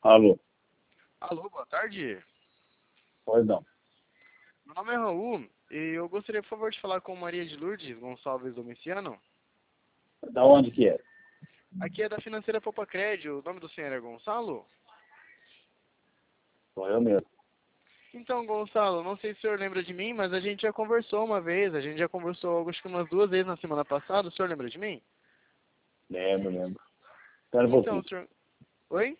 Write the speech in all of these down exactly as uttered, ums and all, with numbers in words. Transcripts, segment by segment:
Alô? Alô, boa tarde. Pois não. Meu nome é Raul e eu gostaria, por favor, de falar com Maria de Lourdes Gonçalves Domiciano. Da onde que é? Aqui é da Financeira Poupa Crédito. O nome do senhor é Gonçalo? Sou eu mesmo. Então, Gonçalo, não sei se o senhor lembra de mim, mas a gente já conversou uma vez. A gente já conversou, acho que umas duas vezes na semana passada. O senhor lembra de mim? Lembro, lembro. Espera um Então, pouquinho. o senhor... Oi?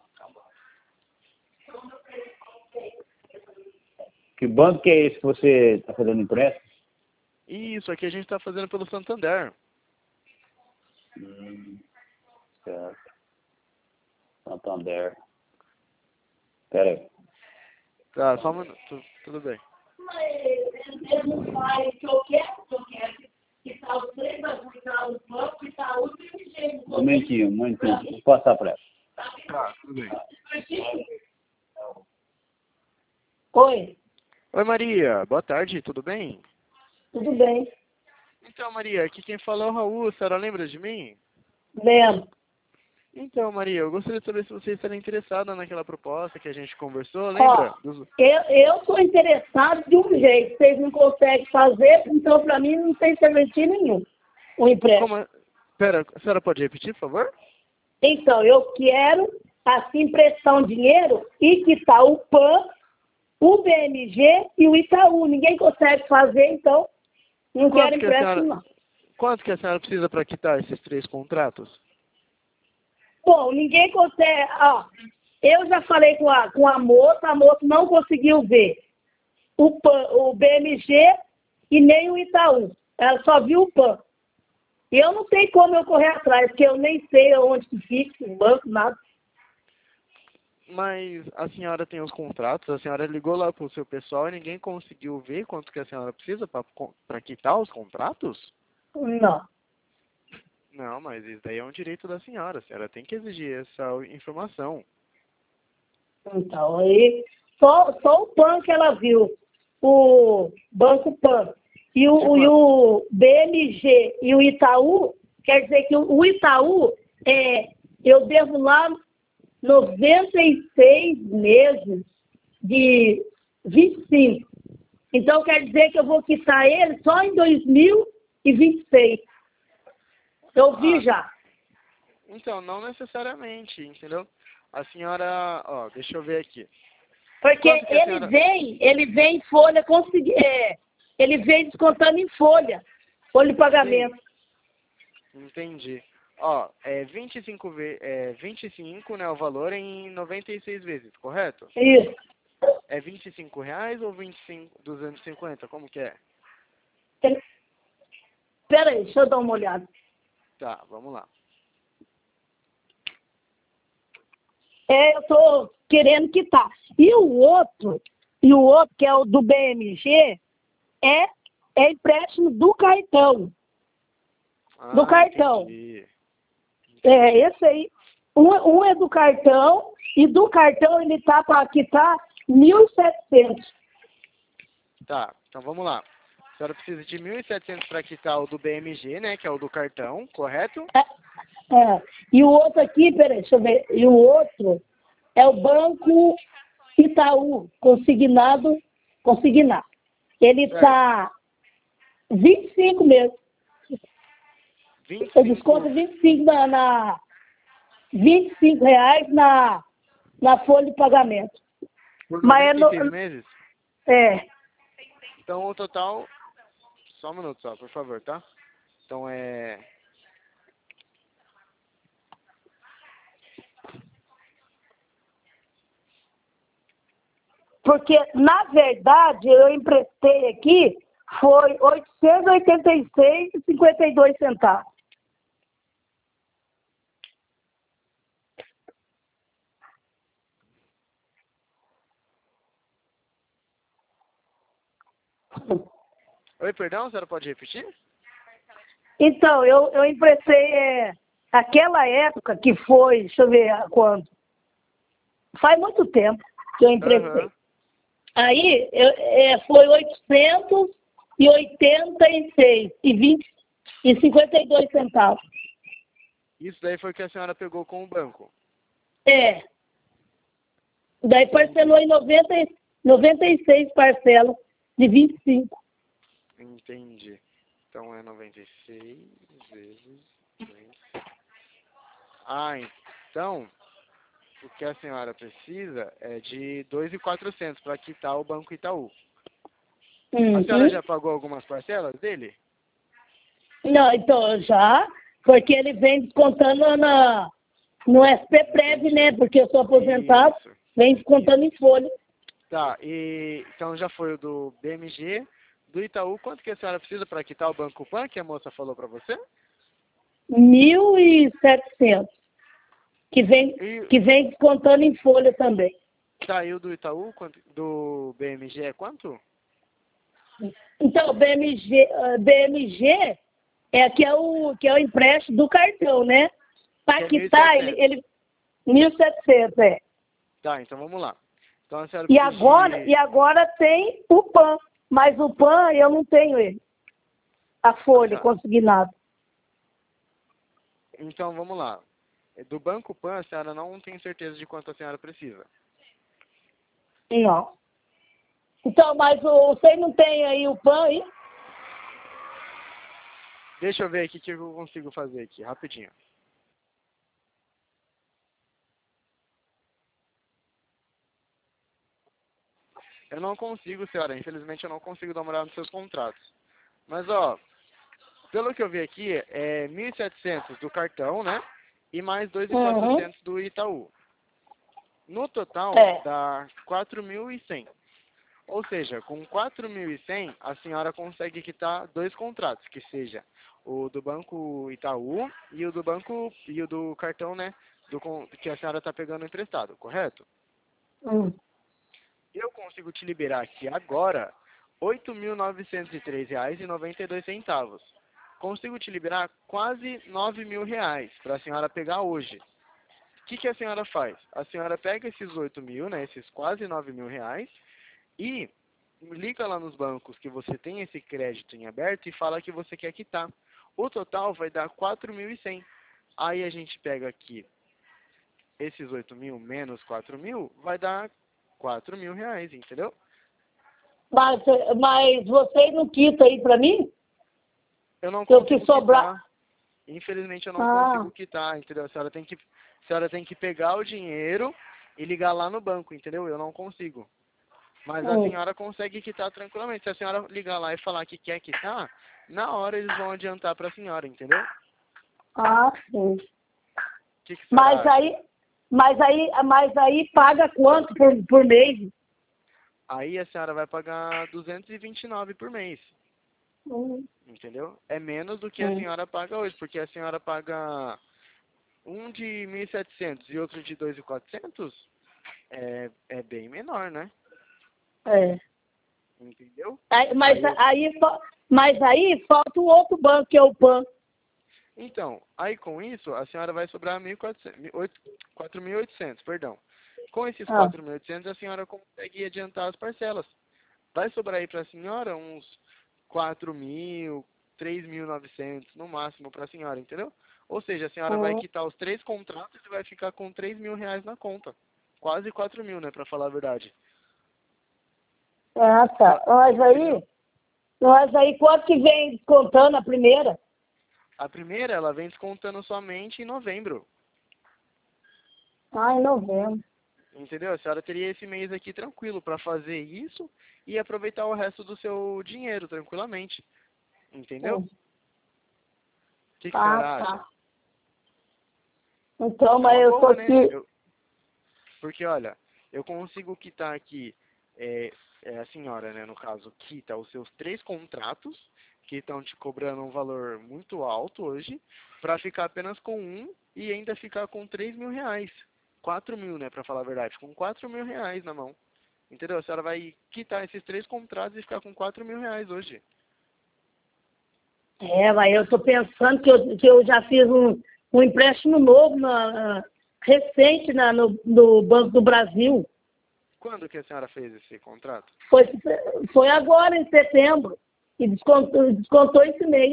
Que banco que é esse que você está fazendo empréstimo? Isso, aqui a gente está fazendo pelo Santander. Hum, certo. Santander. Espera aí. Tá, só um minuto. Tudo bem. Ele não faz o que eu quero, o que eu quero. Que está os três, que está o banco, que está o jeito. Um momentinho, um momentinho. Vou passar para ela. Tá, tudo bem. Oi, Oi, Maria. Boa tarde, tudo bem? tudo bem? Então, Maria, aqui quem fala é o Raul. A senhora lembra de mim? Lembro. Então, Maria, eu gostaria de saber se você estaria interessada naquela proposta que a gente conversou, Ó, lembra? Dos- eu, eu sou interessado de um jeito. Vocês não conseguem fazer, então para mim não tem serventia nenhum. O empréstimo. Como é? Pera, a senhora pode repetir, por favor? Então, eu quero, assim, emprestar um dinheiro e quitar o P A N, o B M G e o Itaú. Ninguém consegue fazer, então não Quanto quero que a empréstimo, senhora, não. quanto que a senhora precisa para quitar esses três contratos? Bom, ninguém consegue. Ó, eu já falei com a, com a moça, a moça não conseguiu ver o, P A N, o B M G e nem o Itaú. Ela só viu o P A N. E eu não tenho como eu correr atrás, porque eu nem sei onde que fica, o banco, nada. Mas a senhora tem os contratos, a senhora ligou lá pro seu pessoal e ninguém conseguiu ver quanto que a senhora precisa para quitar os contratos? Não. Não, mas isso daí é um direito da senhora. A senhora tem que exigir essa informação. Então, aí, só, só o P A N que ela viu, o Banco P A N. E o, Tipo, e o B M G e o Itaú, quer dizer que o Itaú, é, eu devo lá noventa e seis meses de vinte e cinco. Então, quer dizer que eu vou quitar ele só em dois mil e vinte e seis. Eu vi Ah, já. então, não necessariamente, entendeu? A senhora, ó, deixa eu ver aqui. Porque Quanto que a ele senhora... vem, ele vem em folha, consegui, é, ele vem descontando em folha, folha de pagamento. Sim, entendi. Ó, é vinte e cinco, ve... é vinte e cinco, né, o valor em noventa e seis vezes, correto? Isso. É vinte e cinco reais ou vinte e cinco, duzentos e cinquenta, como que é? Espera aí, deixa eu dar uma olhada. Tá, vamos lá. É, eu estou querendo quitar. E o outro, e o outro, que é o do B M G, é, é empréstimo do cartão. Do Ah, cartão. entendi. É, esse aí. Um, um é do cartão, e do cartão ele tá para quitar mil e setecentos. Tá, então vamos lá. A senhora precisa de mil e setecentos para quitar o do B M G, né, que é o do cartão, correto? É, é. E o outro aqui, peraí, deixa eu ver. E o outro é o Banco Itaú, consignado, consignado. Ele Certo. está vinte e cinco mesmo. vinte Eu e desconto cinco, vinte e cinco na, na vinte e cinco reais na, na folha de pagamento. por Mas é, noventa e no, seis meses? é, Então o total... Só um minuto só, por favor, tá? Então é... porque na verdade eu emprestei aqui foi oitocentos e oitenta e seis reais e cinquenta e dois centavos. Oi, perdão, a senhora pode repetir? Então, eu, eu emprestei é, aquela época que foi, deixa eu ver quando. Faz muito tempo que eu emprestei. Aham. Aí eu, é, foi oitocentos e oitenta e seis e vinte e cinquenta e dois centavos. Isso daí foi o que a senhora pegou com o banco. É. Daí parcelou em noventa, noventa e seis parcelas de vinte e cinco. Entendi. Então é noventa e seis vezes vinte. Ah, então, o que a senhora precisa é de dois mil e quatrocentos para quitar o Banco Itaú. Uhum. A senhora já pagou algumas parcelas dele? Não, então já, porque ele vem descontando na, no S P Prev, né? Porque eu sou aposentado, Isso. vem descontando em folha. Tá, e então já foi o do B M G, do Itaú. Quanto que a senhora precisa para quitar o Banco Pan, que a moça falou para você? Mil e setecentos. Que vem, E que vem descontando em folha também. tá, e o do Itaú, quanto, do B M G é quanto? Então, o B M G, eh, B M G é que é o, que é o empréstimo do cartão, né? Para Que é quitar, ele, ele mil e setecentos, é. Tá, então vamos lá. Então a senhora E precisa agora, de... e agora tem o P A N, mas o P A N eu não tenho ele. A folha Tá. consignada. Então vamos lá. Do Banco Pan, a senhora não tem certeza de quanto a senhora precisa. Não. Então, mas o, você não tem aí o P A N aí? Deixa eu ver aqui o que eu consigo fazer aqui, rapidinho. Eu não consigo, senhora, infelizmente eu não consigo dar uma olhada nos seus contratos. Mas, ó, pelo que eu vi aqui, é mil e setecentos do cartão, né? E mais dois mil e quatrocentos do Itaú. No total, É. dá quatro mil e cem. Ou seja, com quatro mil e cem, a senhora consegue quitar dois contratos, que seja o do Banco Itaú e o do banco e o do cartão, né? Do, con- que a senhora está pegando emprestado, correto? Hum. Eu consigo te liberar aqui agora oito mil novecentos e três reais e noventa e dois centavos. Consigo te liberar quase nove mil reais para a senhora pegar hoje. O que, que a senhora faz? A senhora pega esses oito mil, né, esses quase nove mil reais, e liga lá nos bancos que você tem esse crédito em aberto e fala que você quer quitar. O total vai dar quatro mil e cem. Aí a gente pega aqui esses oito mil menos quatro mil, vai dar quatro mil reais, entendeu? Mas, mas você não quita aí para mim? Eu não Se eu que consigo sobrar. quitar. Infelizmente eu não Ah, consigo quitar, entendeu? A senhora tem que, a senhora tem que pegar o dinheiro e ligar lá no banco, entendeu? Eu não consigo. Mas a hum. senhora consegue quitar tranquilamente. Se a senhora ligar lá e falar que quer quitar, na hora eles vão adiantar para a senhora, entendeu? Ah, sim. O que, que a senhora Mas acha? aí, mas aí, mas aí paga quanto por, por mês? Aí a senhora vai pagar duzentos e vinte e nove por mês, Hum, entendeu? É menos do que a hum. senhora paga hoje, porque a senhora paga um de mil e setecentos e outro de dois mil e quatrocentos, é, é bem menor, né? É. Entendeu? Aí, mas, Aí, aí, fa- mas aí falta o outro banco, que é o P A N. então, aí com isso, a senhora vai sobrar mil e quatrocentos, mil- oito- quatro mil e oitocentos, perdão. Com esses Ah, quatro mil e oitocentos, a senhora consegue adiantar as parcelas. Vai sobrar aí para a senhora uns quatro mil, três mil e novecentos no máximo para a senhora, entendeu? Ou seja, a senhora vai hum. quitar os três contratos e vai ficar com três mil reais na conta. Quase quatro mil, né, para falar a verdade. Ah, Só- tá. Mas entendeu? aí, mas aí quanto que vem descontando a primeira? A primeira, ela vem descontando somente em novembro. Ah, em novembro. Entendeu? A senhora teria esse mês aqui tranquilo para fazer isso e aproveitar o resto do seu dinheiro tranquilamente. Entendeu? O Hum. que, que a Ah, senhora acha? tá. Então, É mas uma eu tô boa, né? aqui. Eu, porque, olha, eu consigo quitar aqui, é, é, a senhora, né, no caso, quita os seus três contratos, que estão te cobrando um valor muito alto hoje, para ficar apenas com um e ainda ficar com três mil reais. Quatro mil, né, para falar a verdade, com quatro mil reais na mão. Entendeu? A senhora vai quitar esses três contratos e ficar com quatro mil reais hoje. É, mas eu tô pensando que eu, que eu já fiz um, um empréstimo novo, na, na- recente, na, no, no Banco do Brasil. Quando que a senhora fez esse contrato? Foi, foi agora, em setembro. E descontou, descontou esse mês.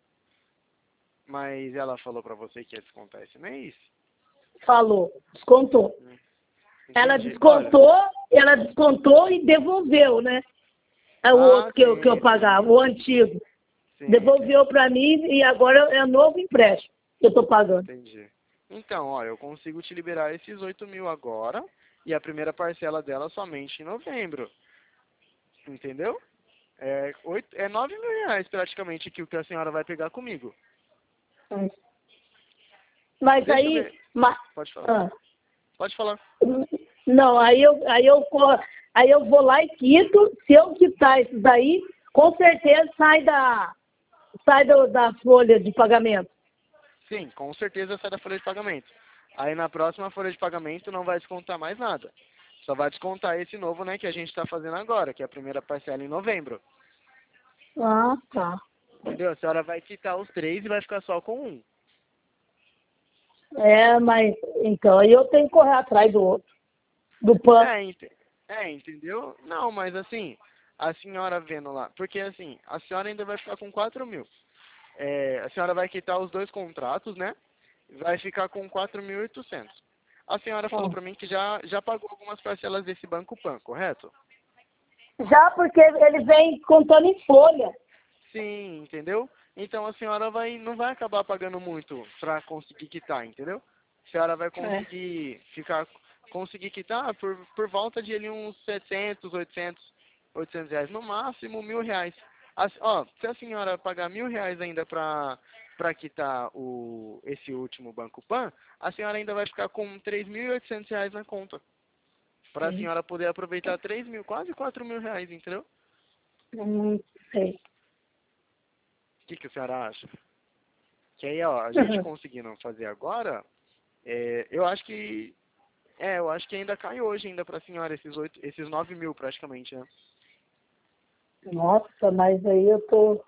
Mas ela falou para você que ia descontar esse mês? Falou. Descontou. ela Entendi. descontou, ela descontou e devolveu, né? É o Ah, outro que eu, que eu sim, pagava, o antigo. Sim, Devolveu para mim e agora é novo empréstimo que eu estou pagando. entendi. Então, ó, eu consigo te liberar esses oito mil agora e a primeira parcela dela somente em novembro. Entendeu? É, oito, é nove mil reais praticamente que o que a senhora vai pegar comigo. Hum. Mas Deixa eu aí... ver. ma- Pode falar. ah, Pode falar. não, aí eu, aí, eu, co- aí eu vou lá e quito. Se eu quitar isso daí, com certeza sai da, sai do, da folha de pagamento. Sim, com certeza sai da folha de pagamento. Aí na próxima folha de pagamento não vai descontar mais nada. Só vai descontar esse novo, né, que a gente está fazendo agora, que é a primeira parcela em novembro. Ah, tá. Entendeu? A senhora vai quitar os três e vai ficar só com um. É, mas então aí eu tenho que correr atrás do outro, do PAN. É, ent é, entendeu? Não, mas assim, a senhora vendo lá, porque assim, a senhora ainda vai ficar com quatro mil. É, a senhora vai quitar os dois contratos, né? Vai ficar com quatro mil e oitocentos. A senhora falou Ah. pra mim que já, já pagou algumas parcelas desse Banco Pan, correto? Já porque ele vem contando em folha. Sim, entendeu? Então a senhora vai, não vai acabar pagando muito pra conseguir quitar, entendeu? A senhora vai conseguir ficar, conseguir quitar por, por volta de ali uns setecentos, oitocentos, oitocentos reais, no máximo mil reais. As- ó, se a senhora pagar mil reais ainda pra, pra quitar o, esse último Banco Pan, a senhora ainda vai ficar com três mil e oitocentos reais na conta. Pra Sim. senhora poder aproveitar três mil, quase quatro mil reais, entendeu? Hum, sei. O que, que a senhora acha? Que aí, ó, a gente conseguindo fazer agora, é, eu acho que, é, eu acho que ainda cai hoje ainda pra senhora esses oito, esses nove mil praticamente, né? Nossa, mas aí eu tô...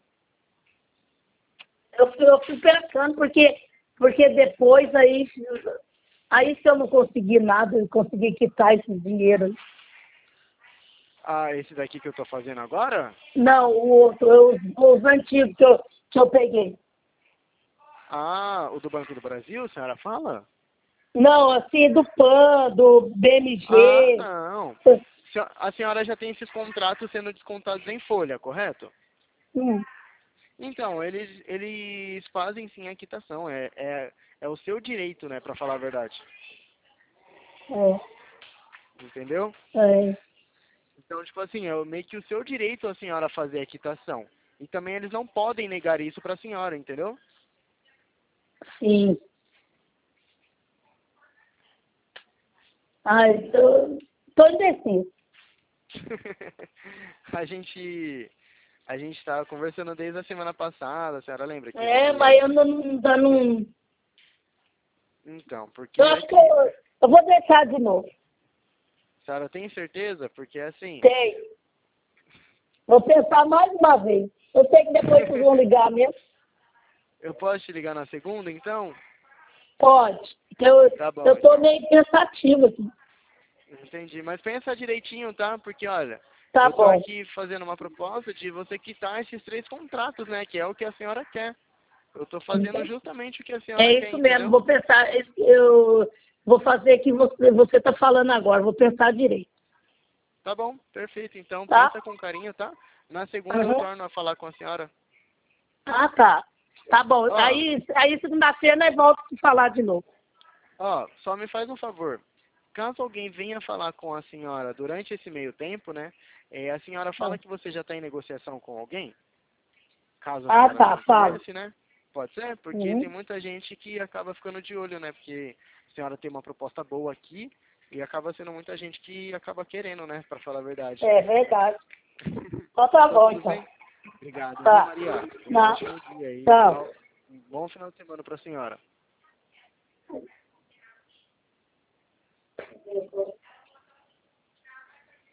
Eu, fui- eu fui pensando, porque, porque depois aí, aí se eu não conseguir nada, eu conseguir quitar esse dinheiro. Ah, esse daqui que eu tô fazendo agora? Não, o outro, os, os antigos que eu, que eu peguei. Ah, o do Banco do Brasil, a senhora fala? Não, assim, do PAN, do Ah, B M G. não. Se- A senhora já tem esses contratos sendo descontados em folha, correto? Hum, Então, eles, eles fazem sim a quitação, é, é, é o seu direito, né, pra falar a verdade. é, Entendeu? é, Então, tipo assim, é meio que o seu direito a senhora fazer a quitação. E também eles não podem negar isso pra senhora, entendeu? sim. Ai, tô, tô indeciso. a gente a gente tava conversando desde a semana passada, a senhora lembra que É, que- mas eu não, não, não... Então, porque Eu é acho que que eu, eu vou deixar de novo. a senhora tem certeza? Porque assim, Tem. Vou pensar mais uma vez. Eu sei que depois vocês vão ligar mesmo. eu posso te ligar na segunda, então? Pode. Porque Eu, Tá bom, eu tô então. meio pensativa aqui. Entendi. Mas pensa direitinho, tá? Porque, olha, Tá eu tô bom. aqui fazendo uma proposta de você quitar esses três contratos, né? Que é o que a senhora quer. Eu tô fazendo justamente o que a senhora É quer, isso mesmo. entendeu? Vou pensar. Eu vou fazer o que você você está falando agora. Vou pensar direito. Tá bom, perfeito. Então Tá? pensa com carinho, tá? Na segunda eu Uhum. torno a falar com a senhora. Ah, tá. Tá bom. Ó, Aí, aí segunda-feira nós voltamos a falar de novo. ó, só me faz um favor. Caso alguém venha falar com a senhora durante esse meio tempo, né? eh, a senhora fala que você já está em negociação com alguém? Caso a Ah, senhora tá. tenha Fala. interesse, né? Pode ser? Porque Uhum. tem muita gente que acaba ficando de olho, né? Porque a senhora tem uma proposta boa aqui e acaba sendo muita gente que acaba querendo, né? Pra falar a verdade. É verdade. Então tá bom, Tudo então. bem? Obrigado, viu, Tá. Maria? Um Não. ótimo dia aí. Tchau. Final- Um bom final de semana pra senhora.